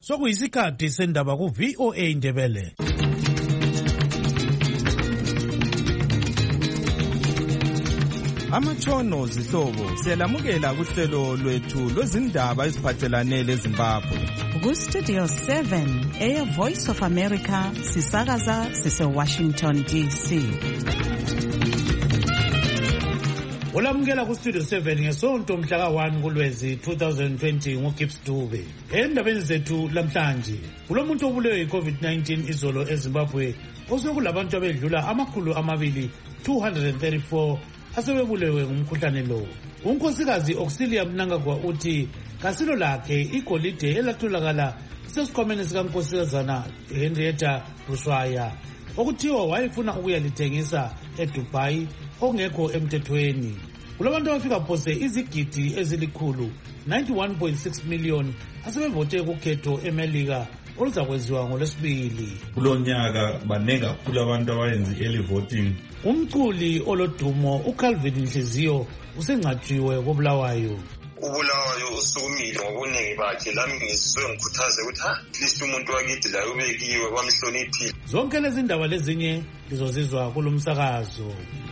Sokuyisikhathi sendaba ku VOA Ndebele. Amatshono zihlobo siyalamukela kuhlelo lwethu lwezindaba eziphathelane leZimbabwe. Ku Studio 7 Air Voice of America sisakaza sise Washington DC. Olamukela ku Studio 7 ngesonto mhla ka1 kuLwezi 2020 ngoGibbs Dube. Endabeni zethu lamhlanje, kulomuntu obulewe iCovid-19 izolo eZimbabwe osekulabantu abedlula 234 asebebulewe ngumkhuhlane lo. Unkosikazi Auxilia Mnangagwa uthi kasilo lakhe igolide elatholakala sesikhwameni sikankosazana Henrietta Rushwaya okuthiwa wayefuna ukuyalithengisa eDubai ongekho emthethweni. Kulabantu abafika phose izigidi ezilikhulu 91.6 million asebevote kukhetho eMelika oluzakwenziwa ngoLwesibili. Kulonyaka banenga kakhulu abantu abayenza early voting. Umculi olodumo uCalvin Nhliziyo usengcwatshiwe koBulawayo. uBulawayo usukumile ngobuningi bakhe, lami ngizwe ngikhuthaze ukuthi at least umuntu wakithi la ubekiwe kwamhloniphile. Zonke lezi ndaba lezinye lizozizwa kulomsakazo.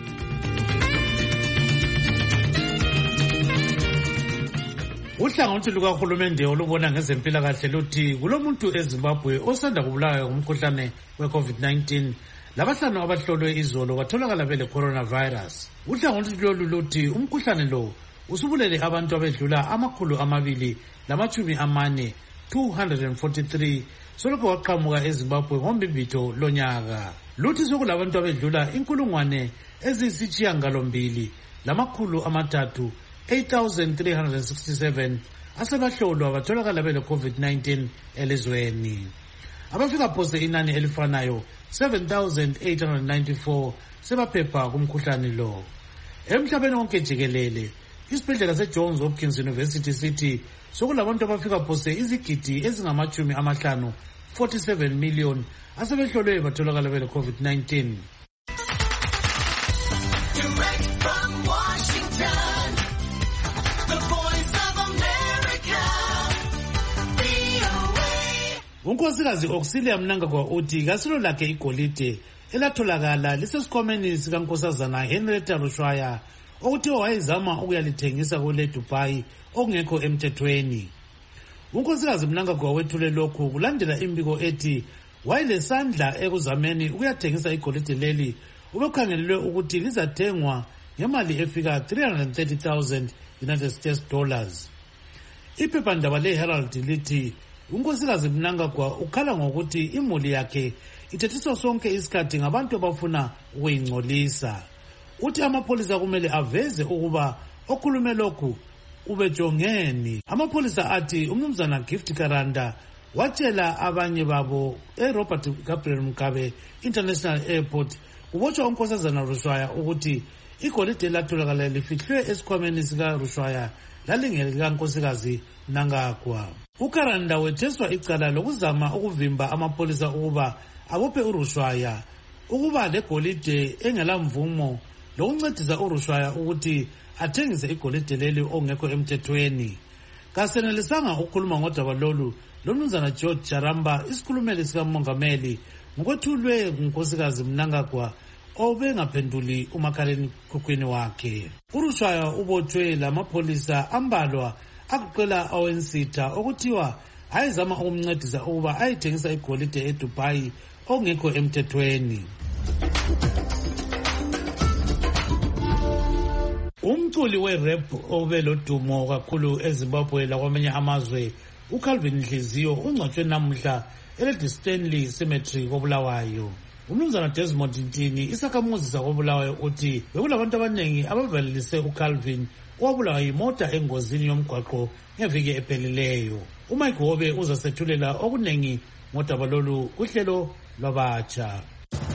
Uhlangothi lukahulumende olubona ngezempilakahle luthi kulomuntu eZimbabwe osanda kubulawa ngumkhuhlane weCovid-19 labahlanu abahlolwe izolo batholakala bele coronavirus. Uhlangothi lolu luthi umkhuhlane lo usubulele abantu abedlula 243 soloko waqhamuka eZimbabwe ngombibitho lonyaka. Luthi sokulabantu abedlula 8,367 asebahlolwa batholakala bele COVID-19 elizweni. Abafika phose inani elifanayo 7,894 sebaphepha kumkhuhlane lo. Emhlabeni wonke jikelele, isibhedlela seJohns Hopkins University sithi sokulabantu abafika phose izigidi ezingama-50 47 million asebehlolwe batholakala bele COVID-19. Unkosikazi Auxilia Mnangagwa uthi kasilo lakhe igolide elatholakala lisesikhwameni sikankosazana Henrietta Rushwaya okuthiwa wayezama ukuyalithengisa kule Dubai okungekho emthethweni. Unkosikazi Mnangagwa wethule lokhu kulandela imbiko ethi wayelesandla ekuzameni ukuyathengisa igolide leli ubekhangelelwe ukuthi lizathengwa ngemali efika 330,000 United States dollars. Iphephandaba leHerald lithi unkosikazi Mnangagwa ukhala ngokuthi imuli yakhe ithethiswa sonke isikhathi ngabantu abafuna ukuyingcolisa. Uthi amapholisa kumele aveze ukuba okhulume lokhu ubejongeni. Amapholisa athi umnumzana Gift Karanda watshela abanye babo eRobert Gabriel Mugabe International Airport kubotshwa unkosazana Rushwaya ukuthi igolide latholakala lifihlwe esikhwameni sika Rushwaya lalingekankosikazi Mnangagwa. uKaranda wetheswa icala lokuzama ukuvimba amapholisa ukuba abophe uRushwaya ukuba legolide engelamvumo lokuncedisa uRushwaya ukuthi athengise igolide leli ongekho emthethweni. Kasenelisanga ukukhuluma ngodaba lolu lomnumzana George Charamba, isikhulumeli sikamongameli, ngokwethulwe ngunkosikazi Mnangagwa obengaphenduli umakhaleni khukhwini wakhe. uRushwaya ubotshwe lamapholisa ambalwa akuqela awensitha okuthiwa ayezama ukumncedisa ukuba ayithengisa igolide eDubai ongekho emthethweni. Umculi we-rap obelodumo kakhulu eZimbabwe lakwamanye amazwe uCalvin Nhliziyo ungcwatshwe namuhla eLady Stanley Cemetery koBulawayo. Umnumzana Desmond Ntini, isakhamuzi sakoBulawayo, uthi bekulabantu abanengi abavalelise uCalvin owabulawa yimota engozini yomgwaqo ngeviki ephelileyo. uMike Hobe uzasethulela okunengi ngodaba lolu kuhlelo lwabatsha.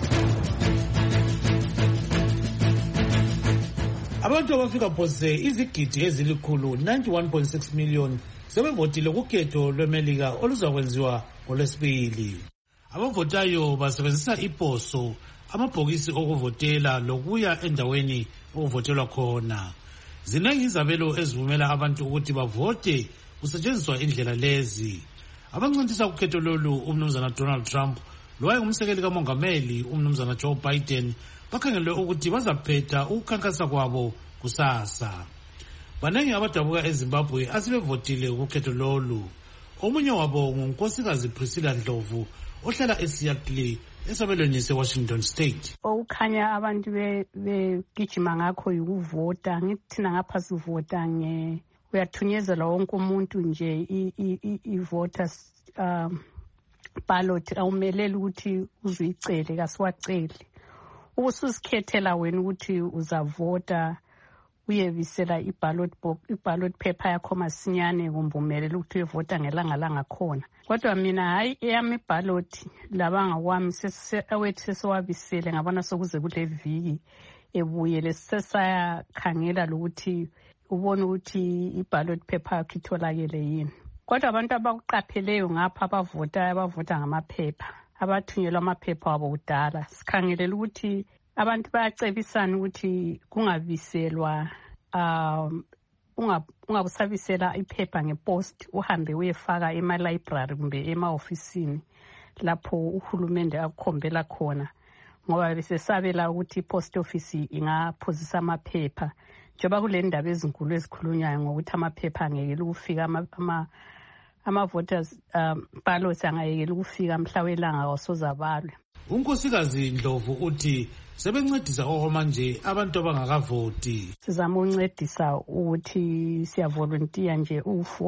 Abantu abafika phose izigidi ezilikhulu 91.6 million sebevotile kukhetho lweMelika oluzakwenziwa ngoLwesibili. Abavotayo basebenzisa iposo, amabhokisi okuvotela lokuya endaweni okuvotelwa khona. Zinengi izabelo ezivumela abantu ukuthi bavote kusetshenziswa indlela lezi. abancintisa kukhetho lolu umnumzana Donald Trump lowayengumsekeli kamongameli umnumzana Joe Biden bakhangelwe ukuthi bazaphetha ukukhankasa kwabo kusasa. Banengi abadabuka eZimbabwe asebevotile kukhetho lolu. Omunye wabo ngunkosikazi Priscilla Ndlovu ohlala eSeattle esabelweni seWashington State. Okukhanya abantu begijima ngakho yikuvota. Ngithi thina ngapha sivota uyathunyezela wonke umuntu nje i-voters ballot awumeleli ukuthi uzuyicele kasiwaceli. Ubususikhethela wena ukuthi uzavota uyebisela i-ballot paper yakho masinyane kumbe umelele ukuthi uyevota ngelanga langakhona. Kodwa mina hayi eyami i-ballot labangakwami awethu sesewabisele ngabona sokuze kule viki ebuyele sesayakhangela lokuthi ubone ukuthi i-ballot paper yakho itholakele yini. Kodwa abantu abakuqapheleyo ngapha abavota ngamaphepha abathunyelwa amaphepha wabo kudala sikhangelela ukuthi abantu bayacebisana ukuthi kungabiselwa ungabusabisela iphepha ngepost uhambe uyefaka ema-library kumbe ema-ofisini lapho uhulumende akukhombela khona ngoba besesabela ukuthi i-post office ingaphosisa amaphepha njengoba kule ndaba ezinkulu ezikhulunywayo ngokuthi amaphepha angekela ukufika ama-voters ballots angayekela ukufika mhla welanga wasozabalwe. Unkosikazi Ndlovu uthi sebencedisa manje abantu abangakavoti. Sizama ukuncedisa ukuthi siyavolunteer nje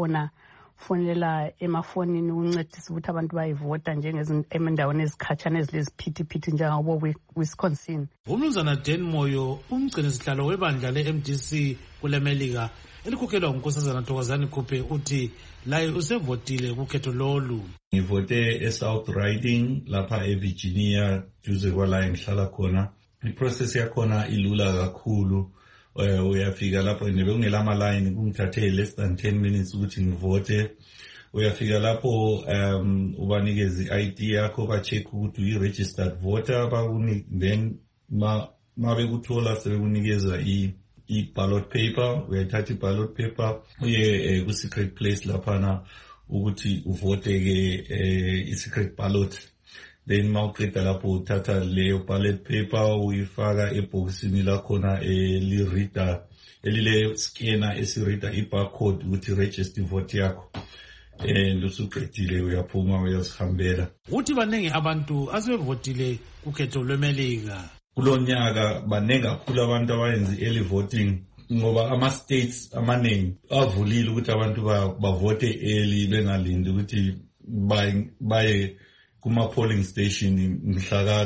ufonela emafonini ukuncedisa ukuthi abantu bayivota njengezindaweni ezikhatshana ezileziphithiphithi njengabo Wisconsin. Umnumzana Dan Moyo umgcini sihlalo webandla le-MDC kule Melika elikhokhelwa ngunkosazana Thokozani Khuphe uthi laye usevotile kukhetho lolu. Ngivote eSouth Riding lapha eVirginia duze kwala engihlala khona. I-process yakhona ilula kakhulu. Uyafika lapho nebekungela ama-line kungithathe less than 10 minutes ukuthi ngivote. Uyafika lapho ubanikeza i-ID yakho ba-check ukuthi uyi-registered voter then mabekuthola sebekunikeza i-ballot paper. Uyayithatha i-ballot paper uye ku-secret place laphana ukuthi uvote-ke i-secret ballot. Then mawuqeda lapho uthatha leyo ballot paper uyifaka ebhokisini lakhona elirida elile scanner esirida i-barcode ukuthi register vote yakho. Usuqedile uyaphuma uyazihambela. Uthi baningi abantu asebevotile kukhetho lweMelika. Kulonyaka baningi kakhulu abantu abayenza early voting ngoba ama-states amaningi avulile ukuthi abantu bavote early bengalindi ukuthi baye kuma-polling station mhla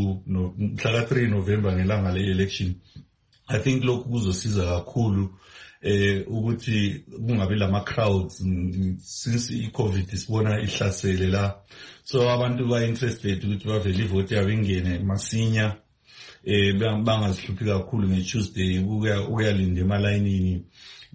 ka-3 November ngelanga le-election. I think lokhu kuzosiza kakhulu ukuthi kungabi lama-crowds since i-COVID sibona ihlasele la. So abantu ba-interested ukuthi bavele ivote yabo ingene masinya bangazihluphi kakhulu nge-Tuesday ukuyalinda emalayinini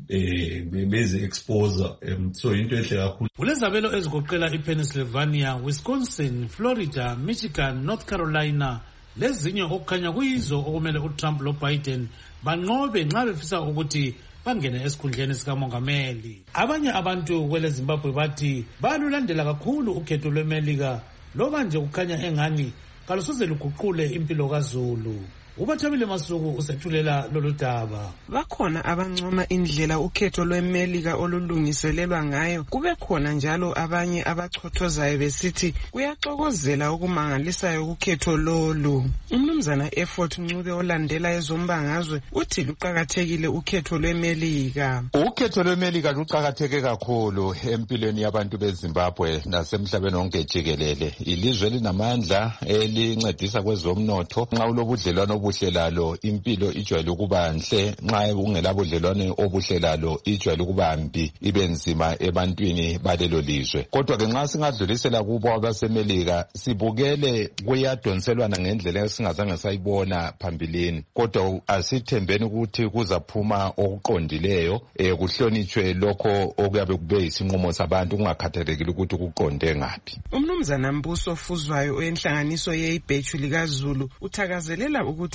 beze exposure. So into ehle kakhulu. Kulezabelo ezigoqela iPennsylvania, Wisconsin, Florida, Michigan, North Carolina lezinye okukhanya kuyizo okumele uTrump loBiden banqobe nxa befisa ukuthi bangene esikhundleni sikamongameli. Abanye abantu kwele Zimbabwe bathi balulandela kakhulu ukhetho lweMelika loba nje kukhanya engani kalusoze luguqule impilo kaZulu. Ubathabile Masuku usethulela lolu daba. Bakhona abancoma indlela ukhetho lweMelika olulungiselelwa ngayo. Kube khona njalo abanye abachothozayo besithi kuyaxokozela okumangalisayo ukhetho lolu. Umnumzana Effort Ncube olandela ezombangazwe uthi luqhakathekile ukhetho lweMelika. Ukhetho lweMelika luqhakatheke kakhulu empilweni yabantu beZimbabwe nasemhlabeni wonke jikelele. Ilizwe linamandla elincedisa kwezomnotho. Nxa ulobudlelwano obuhle lalo impilo ijwayele ukuba nhle, nxa ungelabudlelwane obuhle lalo ijwayele ukuba mbi ibe nzima ebantwini balelo lizwe. Kodwa ke nxa singadlulisela kubo abaseMelika sibukele kuyadonselwana ngendlela esingazange sayibona phambilini. Kodwa asithembeni ukuthi kuzaphuma okuqondileyo kuhlonitshwe lokho okuyabe kube isinqumo sabantu kungakhathalekile ukuthi kuqonde ngaphi. Umnumzana Mbuso Fuzwayo oyenhlanganiso yeibhechu likaZulu uthakazelela ukuthi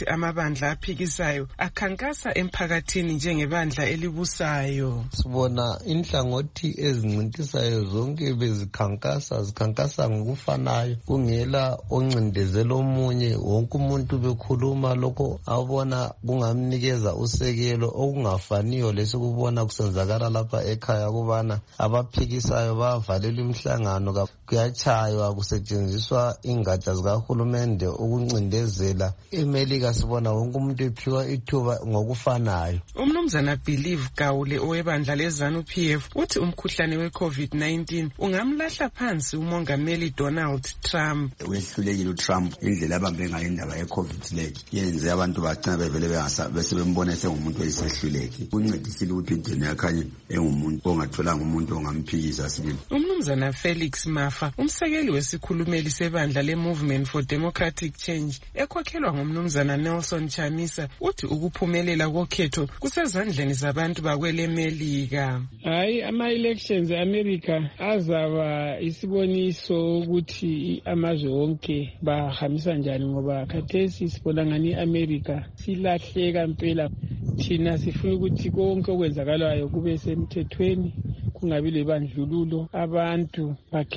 ukuthi amabandla aphikisayo akhankasa emphakathini njengebandla elibusayo. Sibona inhlangothi ezincintisayo zonke zikhankasa ngokufanayo, kungela oncindezela omunye, wonke umuntu bekhuluma lokho abona kungamnikeza usekelo okungafaniyo lesikubona kusenzakala lapha ekhaya kubana abaphikisayo bavalelwa imihlangano, kuyachaywa, kusetshenziswa ingatsha zikahulumende ukuncindezela. eMelika sibona wonke umuntu ephiwa ithuba ngokufanayo. Umnumzana Believe Gawule owebandla leZANU-PF uthi umkhuhlane we-COVID-19 ungamlahla phansi umongameli Donald Trump. Wehlulekile uTrump indlela abambe ngayo indaba ye-COVID le yenze abantu bagcina bevele besebembona sengumuntu oyisehluleki. Uncedisile ukuthi indlela yakhanye engumuntu ongatholanga umuntu ongamphikisa sibili. Umnumzana Felix Mafa umsekeli wesikhulumeli sebandla le-Movement for Democratic Change ekhokhelwa ngumnumzana Nelson Chamisa uthi ukuphumelela kokhetho kusezandleni zabantu bakwele Melika. Hayi, ama-elections e-America azaba isiboniso ukuthi amazwe wonke bahambisa njani, ngoba khathesi sibona ngani i-America silahleka mpela. Thina sifuna ukuthi konke okwenzakalayo kube semthethweni, kungabi lebandlululo, abantu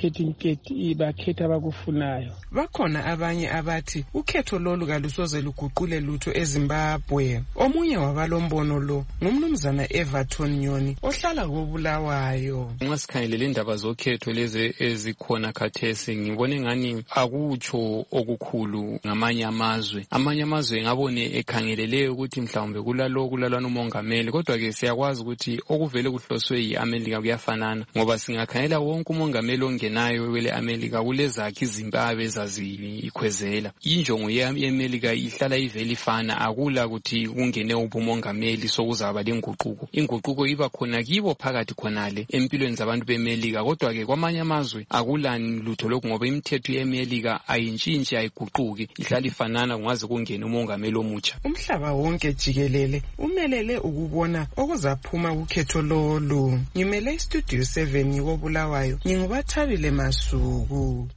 bakhetha abakufunayo. Bakhona abanye abathi ukhetho lolu kalusoze luguqule lutho eZimbabwe. Omunye wabalombono lo ngumnumzana Everton Nyoni ohlala koBulawayo. Nxa sikhangelele indaba zokhetho lezi ezikhona khathesi, ngibone ngani akutsho okukhulu ngamanye amazwe. Amanye amazwe ngabone ekhangelele ukuthi mhlawumbe kulalwana umongameli, kodwa ke siyakwazi ukuthi okuvele kuhloswe yi-America kuyafanana, ngoba singakhangela wonke umongameli ongenayo wele America kulezakhe izimbabwe ezazikhwezela. Injongo ye-America ihlala ivele ifana, akula ukuthi kungene uphi umongameli sokuzaba lenguquko. Inguquko iba khona kibo phakathi khonale empilweni zabantu beMelika, kodwa ke kwamanye amazwe akulani lutho lokhu, ngoba imithetho yeMelika ayintshintshi ayiguquki, ihlala ifanana kungaze kungene umongameli omutsha. Umhlaba wonke jikelele umelele ukubona okuzaphuma kukhetho lolu. Ngimele Studio 7 koBulawayo, ngingubathabile Masuku.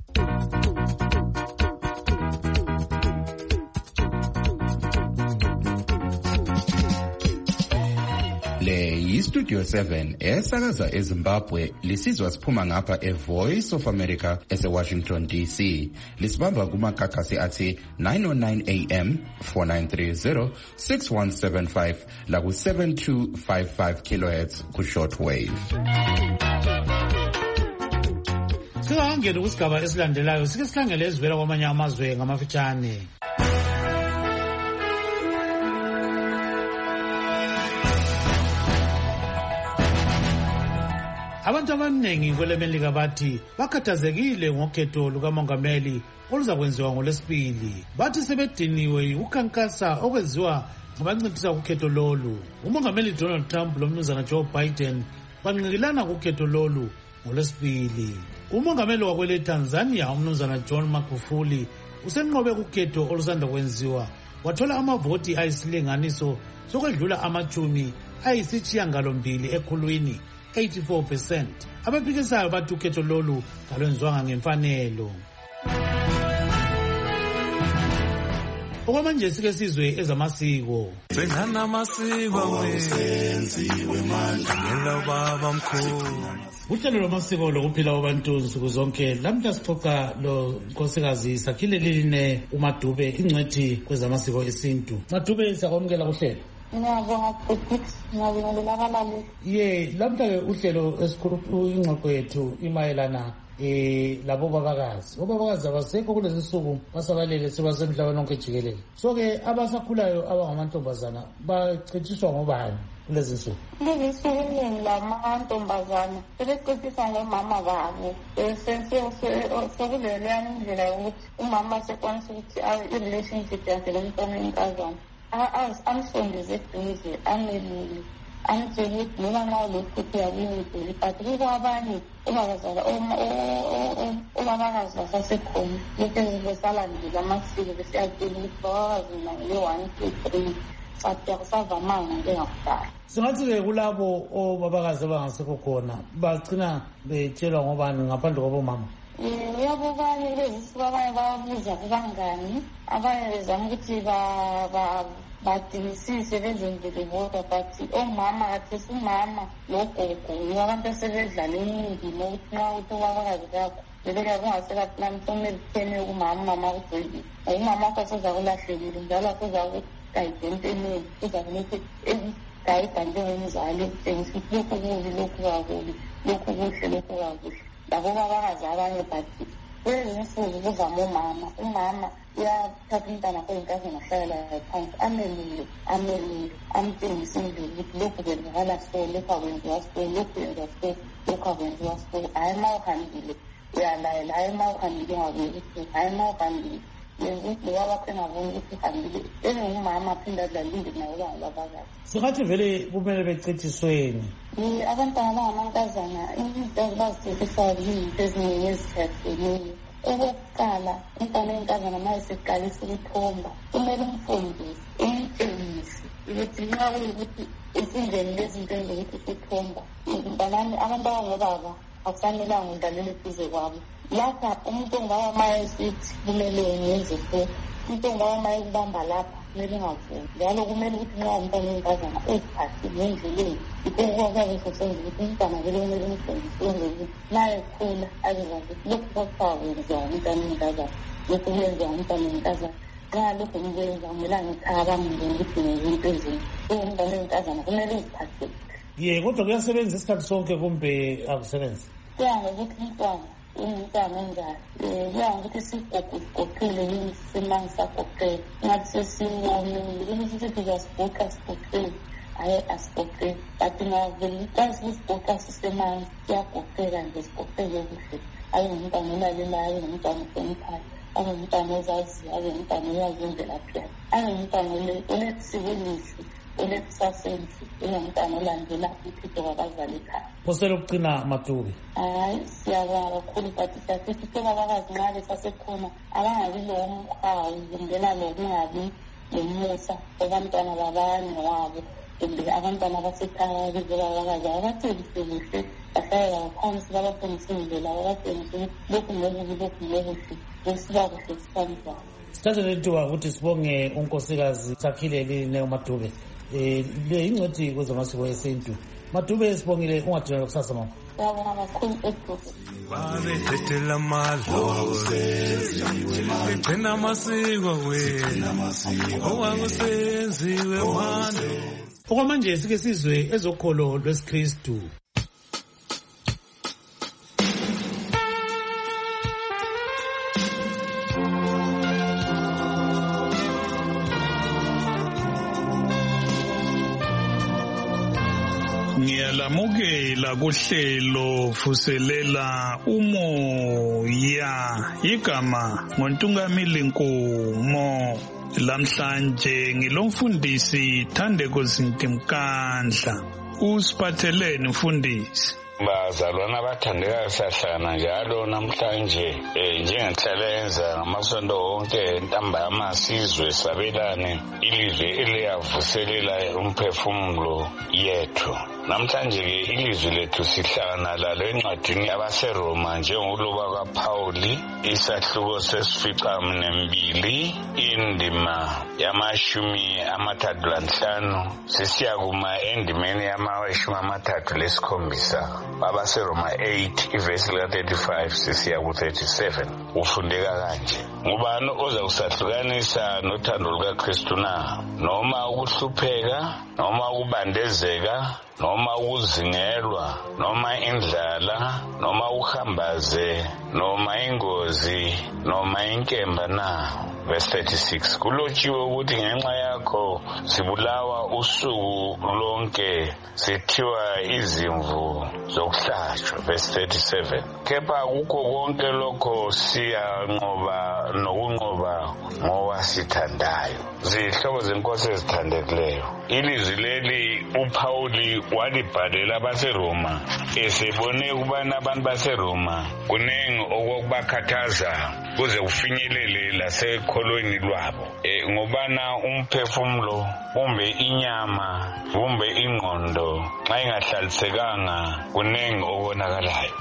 Le yi-Studio 7 esakaza eZimbabwe, lisizwa siphuma ngapha eVoice of America ese-Washington DC. Lisibamba kumakakasi athi 909 AM, 4930, 6175 laku-7255 kHz ku-shortwave. Singangena kusigaba esilandelayo, sike sikhangele ezivela kwamanye amazwe ngamafitshane. Abantu abaningi kwele Melika bathi bakhathazekile ngokhetho lukamongameli oluzakwenziwa ngoLwesibili. Bathi sebediniwe ukukhankasa okwenziwa ngabanciphisa kukhetho lolu. Umongameli Donald Trump lomnumzana Joe Biden banqikilana kukhetho lolu ngoLwesibili. Umongameli wakwele Tanzania umnumzana John Magufuli usenqobe kukhetho olusanda kwenziwa, wathola amavoti ayisilinganiso sokwedlula amachumi ayisishiyagalombili ekhulwini 84%. Abaphikisayo bathi ukhetho lolu kalwenziwanga ngemfanelo. Okwamanje sike sizwe ezamasiko. Sengana amasiko wenziwe manje ngelo baba mkhulu. Uhlelo lwamasiko lokuphila kwabantu nsuku zonke. Lamhla sixoxa lo nkosikazi Sakhile Liline uMadube, ingcwethi kwezamasiko esintu. Madube, siyakwamukela kuhlelo. Ngiyabonga Felix, ngiyabingelela abalaleli. Lamhla-ke uhlelo esikhulu ingxoxo yethu imayelana labo babakazi. Obabakazi abasekho kulezi nsuku, basabalele sebasemhlabeni wonke jikelele. So-ke abasakhulayo abangamantombazana bacitshiswa ngobani kulezi nsuku? Kulezi nsuku iningi lamantombazana sebecitshiswa ngomama babo. Sekuleleyana indlela yokuthi umama sekwanisa ukuthi i-relationship yakhe lomntwana wenkazana amsondeze eduze, amelule, amtshela ukuthi noma nxa ulohlupho uyaluyideli. But kukho abanye obabakazi basasekhona lokhu besalandela amasiko besiyatshela ukuthi babakazi nale 1 2 3 but akusavamanga njengakudala. Singathi-ke kulabo obabakazi abangasekho khona bagcina betshelwa ngobani ngaphandle kwabomama? Uyabo abanye bezisuka abanye babuza kubangani, abanye bezama ukuthi badingisise benzenzele bodwa, but omama kathesi umama logogo yibo abantu asebedlala indima ukuthi nxa uthi ubabakazi bakho bebeka kungaselaplani somele kuthene umama kugcwelile. Umama wakho soza kulahlekile njalo kuza ukugayida empeneni, kuza kulokhu gayida njengomzali ekutshengisa ukuthi lokhu kubi, lokhu kakubi, lokhu kuhle, lokhu kakuhle. Labo babakazi abanye but kulezi insuku kuvame umama uyathatha umntana kweyinkazana ahlala phansi amelule amtshengise indlela ukuthi lokhu kwenzakala so, lokhu akwenziwa so, lokhu kwenziwa so, lokhu akwenziwa so. Hayi ma uhambile uyalayela, hayi ma uhambile ungabuyeli ukuthi, hayi ma uhambile yenza ukuthi loba bakho engaboni ukuthi uhambile. Engumama aphinde adlale indima yobabakazi. Singathi vele kumele becithisweni. Abantwana abangamankazana izinto bazithethisayo izinto eziningi ezithatheneyo. Okokuqala, umntwana wenkazana uma eseqalisa ukuthomba kumele umfundise, umtshengise ukuthi nxa kuyukuthi esindleni lezinto enzokuthi ukuthomba mntanami, abantu abangobaba akufanelanga udlalele eduze kwabo. Lapha umuntu ongaba ma esithi kumele ngenze so, umuntu ongaba ma ekubamba lapha kumele ungavumi. Njalo kumele ukuthi nxa umntwana wenkazana eziphathi ngendleleni ikokwabe sosenza ukuthi umntwana vele kumele umfundise ukuthi naye ekhula abezazi ukuthi lokhu kwakuthiwa kwenziwa umntwana wenkazana, lokhu kwenziwa umntwana wenkazana. Nxa lokhu ngikwenza kumele angithabangele ukuthi ngezinto ezinye. Umntwana wenkazana kumele uziphathele. Kodwa kuyasebenza isikhathi sonke kumbe akusebenzi? Kuya ngokuthi umntwana onjani, kuya ngokuthi sigoqile yini, simanzi sagoqele, ngathi sesiwomile, ukuthi sithi uyasigoqa sigoqele, hayi asigoqele. But ngavele iqalisa ukusigoqa sisemanzi, siyagoqeka nje, sigoqeke kuhle. Abe ngumntwana olalelayo, abe ngumntwana ohloniphayo, abe ngumntwana ozaziyo, abe ngumntwana oyazi imvelaphi yakhe, abe ngumntwana olesiko elihle, olekusasa elihle, engumntwana olandela uThixo kwabazali ekhaya. Phosela ukuqina Madube. Hayi, siyabonga kakhulu but siyasithi abakazi nxa besasekhona abangabi lomhawu kumbela lokungabi lomusa abantwana babanye wabo, kumbe abantwana abasekhaya bize babakazi ababatshengise kuhle, bahlale laphansi babafundise indlela, babatshengise ukuthi lokhu ngokubi, lokhu ngokuhle, kusiba kuhle sisanjani. Sithathe lethuba ukuthi sibonge unkosikazi Sakhile Neo Madube. Le ingcwethi kwezamasiko esintu. Madube sibongile, ungadinga kusasa mama. Siyabonga kakhulu eduze. Babethetela amadlozi begcina amasiko wena owakusenziwe manje. Okwamanje sike sizwe ezokholo lwesikristu. Ngiyalamukela kuhlelo vuselela umoya, igama ngoNtungamili Nkomo. Lamhlanje ngilomfundisi Thandeko Zintimkandla. Usiphatheleni mfundisi? Bazalwana abathandekayo, siyahlangana njalo namhlanje njengenhlalenza ngamasonto wonke ntambama sizwe sabelane ilizwe eliyavuselela umphefumulo yethu. Namhlanje-ke ilizwi lethu sihlangana lalo encwadini yabaseRoma njengoloba kaPawuli isahluko sesificaminwembili indima yama-35 sisiya kuma endimeni yama-37 abaseRoma 8 ivesi lika-35 sisiya ku-37. Ufundeka kanje: ngubani oza kusahlukanisa nothando lukaKristu na? Noma ukuhlupheka, noma ukubandezeka, noma ukuzingelwa, noma indlala, noma uhambaze, noma ingozi, noma inkemba na? Verse 36. Kulotshiwe ukuthi ngenxa yakho sibulawa usuku lonke, sithiwa izimvu zokuhlatshwa. Verse 37. Kepha kukho konke lokho siyanqoba nokunqoba ngowasithandayo. Zihlobo zenkosi ezithandekileyo, ilizwi leli uPawuli walibhalela abaseRoma esebone ukubana abantu baseRoma kunengi okubakhathaza kuze kufinyelele lasekholweni lwabo, ngobana umphefumulo kumbe inyama kumbe ingqondo nxa ingahlalisekanga kunengi okonakalayo.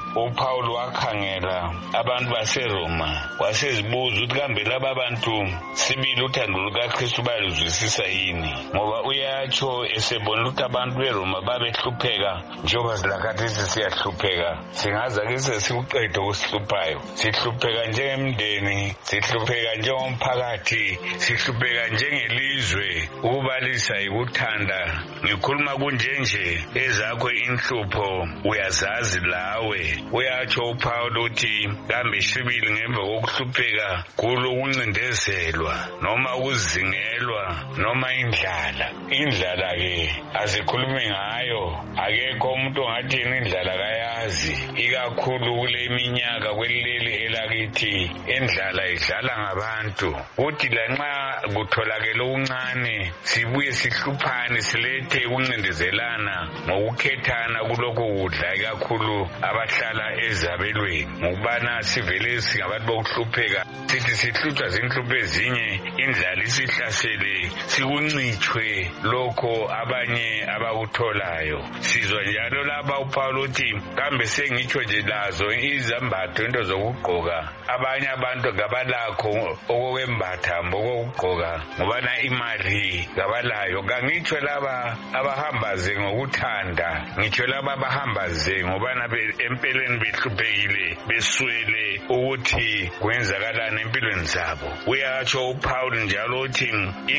uPaul wakhangela abantu baseRoma wasezibuza ukuthi kambe laba bantu sibili uthando lukaKristu bayaluzwisisa yini, ngoba uyatsho esebona ukuthi abantu beRoma babehlupheka njengoba silakhathesi siyahlupheka. Singaza ke sesikuqeda ukusihluphayo, sihlupheka njengemndeni, sihlupheka njengomphakathi, sihlupheka njengelizwe. Ukubalisa yikuthanda. Ngikhuluma kunjenje ezakho inhlupho uyazazi lawe. Uyatsho uPaul uthi kambe sibili ngemva kokuhlupheka kulokuncindezelwa noma ukuzingelwa noma indlala. Indlala ke azikhulume ngayo, akekho umuntu ongathi indlala kayazi, ikakhulu kule minyaka kweleli elakithi indlala idlala ngabantu. Uthi lanxa kutholakala okuncane sibuye sihluphane silethe ukuncindezelana ngokukhethana kulokho kudla, ikakhulu abahlala ezabelweni, ngokubana sivele singabantu bokuhlupheka sithi sihlutshwa zinhlupho ezinye, indlala isihlasele, sikuncitshwe lokho abanye abakutholayo. Sizwa njalo lapha uPaul uthi kambe sengitsho nje lazo izambatho into zokugqoka, abanye abantu ngabalakho okokwembatha mbokugqoka ngobana imali ngabalayo. Kangitsho laba abahambaze ngokuthanda, ngitsho laba abahambaze ngobana empeleni behluphekile beswele ukuthi kwenzakalani empilweni zabo. Uyatsho uPaul njalo uthi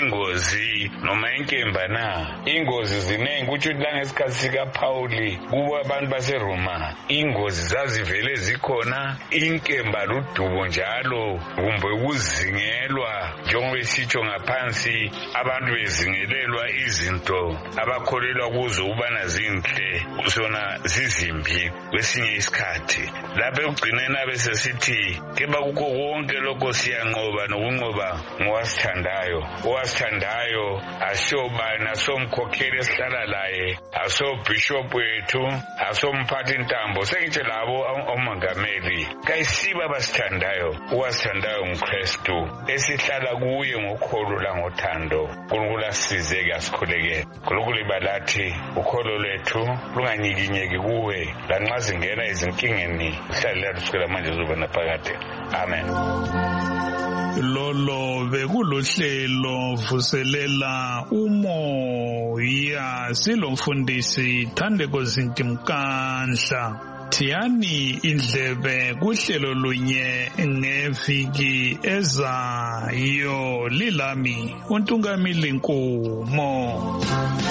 ingozi noma inkemba na, ingozi zinengi. Kutsho ukuthi langesikhathi sikaPauli kubo abantu baseRoma ingozi zazivele zikhona, inkemba ludubo njalo, kumbe ukuzingelwa njengoba sitsho ngaphansi, abantu bezingelelwa izinto abakholelwa kuzo ukubana zinhle zona zizimbi kwesinye isikhathi. Lapha ekugcineni abesesithi keba kukho konke lokho siyanqoba nokunqoba ngowasithandayo. Owasithandayo asiyobani, asomkhokheli esihlala laye, asobhishophu wethu, asomphathi ntambo, sengitsho labo omongameli. Kayisiba abasithandayo. Owasithandayo nguKristu esihlala kuye ngokholo langothando. uNkulunkulu asisize-ke asikhulekele. uNkulunkulu ibalathi ukholo lwethu lunganyikinyeki kuwe, lanxa singena ezinkingeni uhlale lathi kusukela manje uzoba naphakade. Amen. Lolo bekuluhlelo vuselela umoya, silomfundisi Thandeko Zintimkandla. Thiyani indlebe kuhlelo lunye ngeviki ezayo. Lilami uNtungamili Nkumo.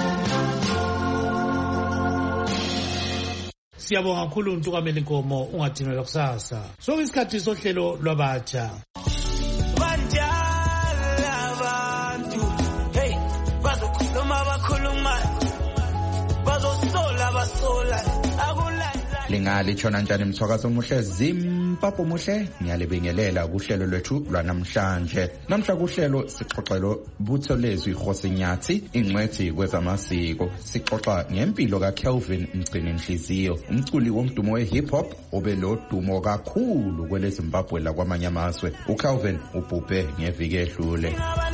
Siyabonga kakhulu uNtungamili Nkomo, ungadinelwa kusasa. Sokuyisikhathi sohlelo lwabatsha. Banjala abantu, hey, bazokhuluma bakhuluma, bazosola basola, lingalishona njani mthwakazi omuhle, Zimbabwe muhle, ngiyalibingelela kuhlelo lwethu lwanamhlanje. Namhla kuhlelo sixoxelo Buthelezwi Khosinyathi, ingcwethi kwezamasiko. Sixoxa ngempilo kaKelvin Mgcininhliziyo, umculi womdumo we-hip hop obelodumo kakhulu kwele Zimbabwe lakwamanye amazwe. uKelvin ubhubhe ngeviki edlule.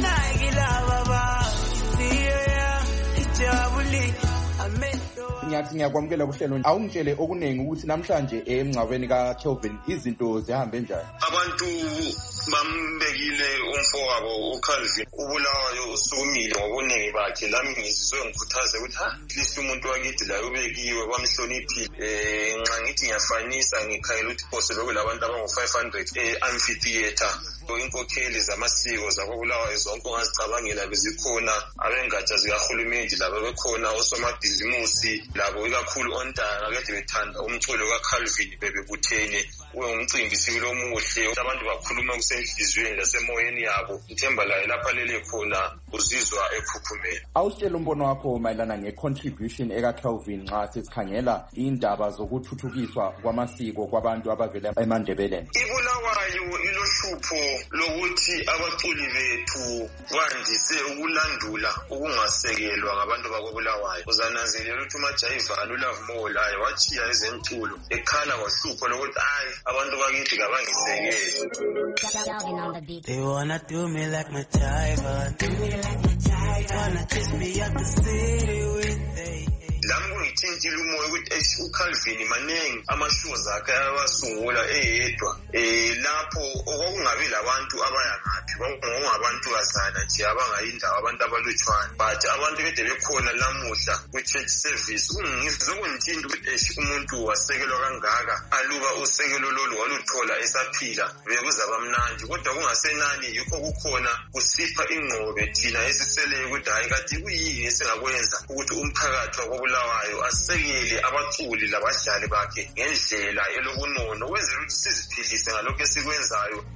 Nyathi ngiyakwamukela kuhlelo. Awungitshele okuningi ukuthi namhlanje emngcwabeni kaKelvin izinto zihambe njani? Abantu bambekile umfowabo uCalvin ubulawayo usukumile ngobuningi bakhe. Lami ngizizwe ngikhuthaze ukuthi at umuntu wakithi la ubekiwe kwamhloniphile. Nxa ngithi ngiyafanisa ngikhangela ukuthi phose bekulabantu abangu-500 amphitheater. Inkokheli zamasiko zababulawayo zonke ongazicabangela bezikhona, abengatsha zikahulumeni labo bekhona, osomabhizimusi labo ikakhulu ontanga kade bethanda umculo kaCalvin bebebuthene. Umcimbi sibilo omuhle, abantu bakhuluma kusenhliziyweni lasemoyeni yabo. Ithemba laye lapha lele khona uzizwa ekhukhumela. Awusitshela umbono wakho mayelana nge-contribution ekaKelvin nxa sesikhangela indaba zokuthuthukiswa kwamasiko kwabantu abavela eMandebeleni? Ibulawayo ilohlupho lokuthi abaculi bethu bandise ukulandula ukungasekelwa ngabantu bakobulawayo. Uzananzelela ukuthi uMajayivani uLove laye wachiya ezemculo ekhala ngohlupho lokuthi abantu bakithi kabangisekeli. They wanna do me like Majayivani, wanna kiss me up the city with they. Lami ungithintile umoya ukuthi uCalvin manengi ama-shows akhe ayawasungula eyedwa lapho okwakungabi labantu abaya ngaphi kwakungabantukazana nje abangayindawo abantu abalutshwana but abantu kade bekhona lamuhla kwi-church service ngizokungithinta ukuthi umuntu wasekelwa kangaka aluba usekelo lolu waluthola esaphila bekuzaba mnandi kodwa kungasenani yikho kukhona kusipha ingqobe thina esiseleyo ukuthi hayi kade kuyini esingakwenza ukuthi umphakathi wakobulawayo asekele abaculi labadlali bakhe ngendlela elobunono wenzela ukuthi siziphilise ngalokho esikwenzayo.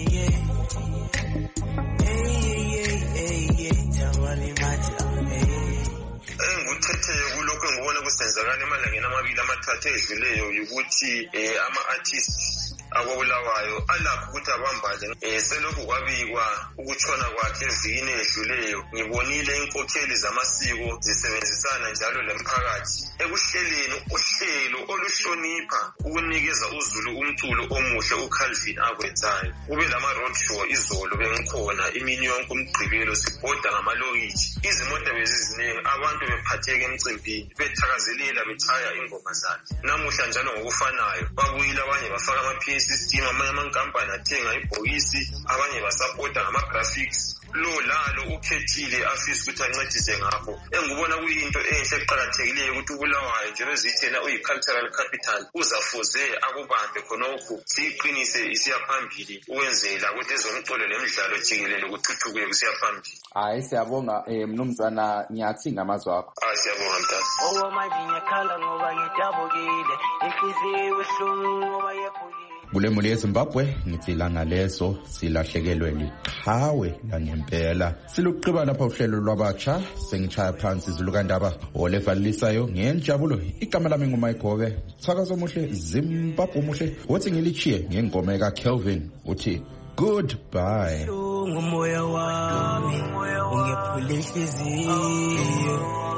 Engikuthetheyo kulokho engibona kusenzakala emalangeni amabili amathathu edluleyo ukuthi ama-artists akobulawayo alakho ukuthi abambane selokhu kwabikwa ukutshona kwakhe evikini edluleyo. Ngibonile inkokheli zamasiko zisebenzisana njalo lemphakathi ekuhleleni uhlelo oluhlonipha ukunikeza uzulu umculo omuhle uCalvin akwenzayo. Kube lama-road show izolo bengikhona imini yonke umgqibelo sibhoda ngamalokitshi izimota beziziningi abantu bephatheke emcimbini bethakazelela bethaya ingoma zakhe. Namuhla njalo ngokufanayo babuyile abanye bafaka ama-PA system amanye amankampani athenga ibhokisi abanye basapota ngama-graphics. Lo lalo ukhethile afisa ukuthi ancedise ngakho. Engibona kuyinto enhle eqhakathekileyo ukuthi uBulawayo njengoba zithena uyi-cultural capital uzafuze akubambe khonokho siyiqinise isiya phambili ukwenzela ukuthi ezomculo nemidlalo jikelele kuthuthuke kusiya phambili. Hayi siyabonga mnumzana Nyathi ngamazwi akho. Siyabonga mthatha. Manje ngiyakhala ngoba ngidabukile inhliziyo ibuhlungu ngoba yephukile. Kule muli yeZimbabwe ngithi langa leso silahlekelwe liqhawe langempela. Siluqhiba lapha uhlelo lwabatsha sengichaya phansi izilukandaba olevalisayo ngenjabulo. Igama lami nguMayigobe. Thakazo muhle Zimbabwe muhle. Wathi ngilichiye ngengoma kaCalvin uthi goodbye. Ngomoya wami ungephula inhliziyo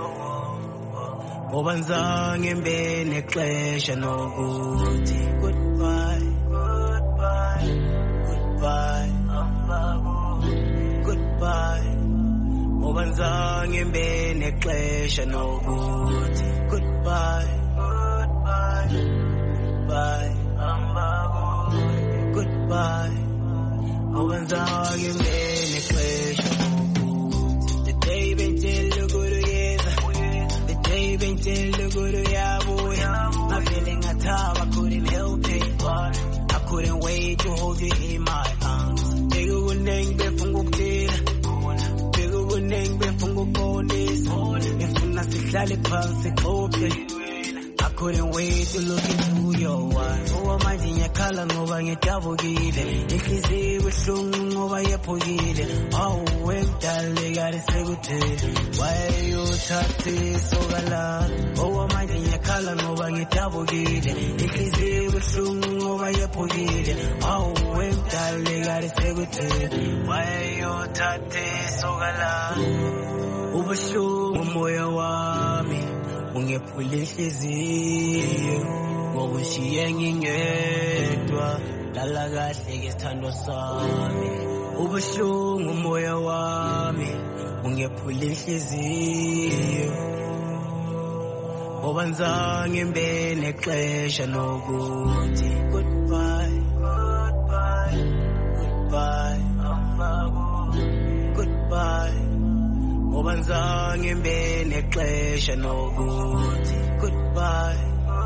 ngoba ngizange ngibe nexesha nokuthi goodbye. Goodbye. Ngoba ngizange ngibe nexesha nokuthi goodbye. Goodbye. Ngoba ngizange ngibe nexesha nokuthi the day bengitshela ukuyeza the day bengitshela ukuyabuya my feeling ngathaba I couldn't help it I couldn't wait to hold you in my arms. Bega kuneng befunga ukudila bega kuneng befunga ukubonisa ngifuna sihlale phansi xoxe. I couldn't wait to look into your eyes. Manje ngiyakhala ngoba ngidabukile inhliziyo ibuhlungu ngoba yephukile. Awu wemdala kade sekuthele why uthathe sokala. Manje ngiyakhala ngoba ngidabukile inhliziyo ibuhlungu ngoba yephukile. Awu wemdala kade sekuthele why uthathe sokala. Ubuhlungu umoya wami ungephula inhliziyo ngoba ushiye ngingedwa lala kahle ke sithando sami. Ubuhlungu umoya wami ungephula inhliziyo ngoba ngizange ngibe nexesha nokuthi goodbye. Goodbye. Ngoba ngizange ngibe nexesha nokuthi goodbye.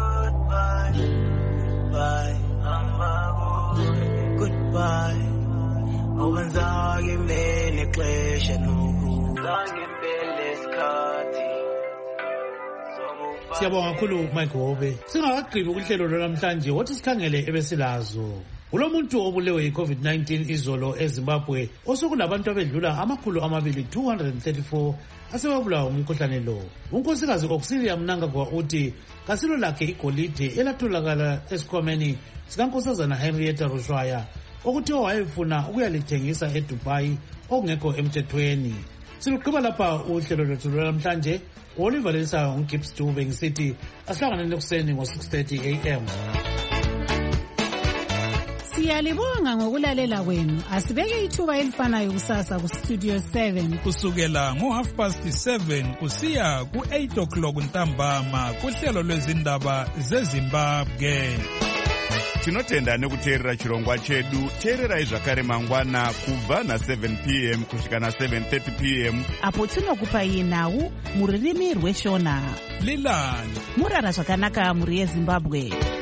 Goodbye. Ngoba ngizange ngibe nexesha nokuthi ngempela isikhathi. Siyabonga kakhulu Mayigobe. Singakagqibi kuhlelo lwanamhlanje wathi sikhangele ebesilazo. Kulomuntu obulewe yi-COVID-19 izolo eZimbabwe osokulabantu abedlula 234 asebabulawa umkhuhlane lo. Unkosikazi Auxilia Mnangagwa uthi kasilo lakhe igolide elatholakala esikhwameni sikankosazana Henrietta Rushwaya okuthiwa wayefuna ukuyalithengisa eDubai okungekho emthethweni. Siluqhiba lapha uhlelo lwethu lwanamhlanje olivalisa uGibbs Dube ngisithi asihlangane ekuseni ngo 6:30 AM. Siyalibonga ngokulalela kwenu. Asibeke ithuba elifanayo kusasa ku Studio 7 kusukela ngo7:30 kusiya ku8 o'clock ntambama kuhlelo lwezindaba zeZimbabwe. Tinotenda nekuteerera chirongwa chedu. Teererai zvakare mangwana kubva na7 p.m. kusvika na7:30 p.m. apo tinokupai nhau mururimi rweshona. Lilani murara zvakanaka muri yeZimbabwe.